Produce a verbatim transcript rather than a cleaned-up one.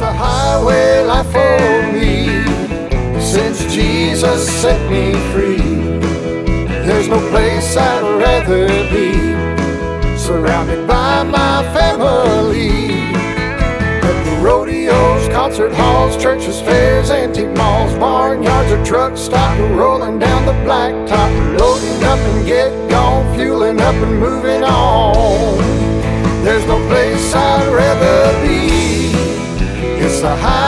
a highway life for me. Since Jesus set me free, there's no place I'd rather be, surrounded by my family. At the rodeos, concert halls, churches, fairs, antique malls, barnyards or truck stop, rolling down the blacktop, loading up and get gone, fueling up and moving on. There's no place I'd rather be. It's the high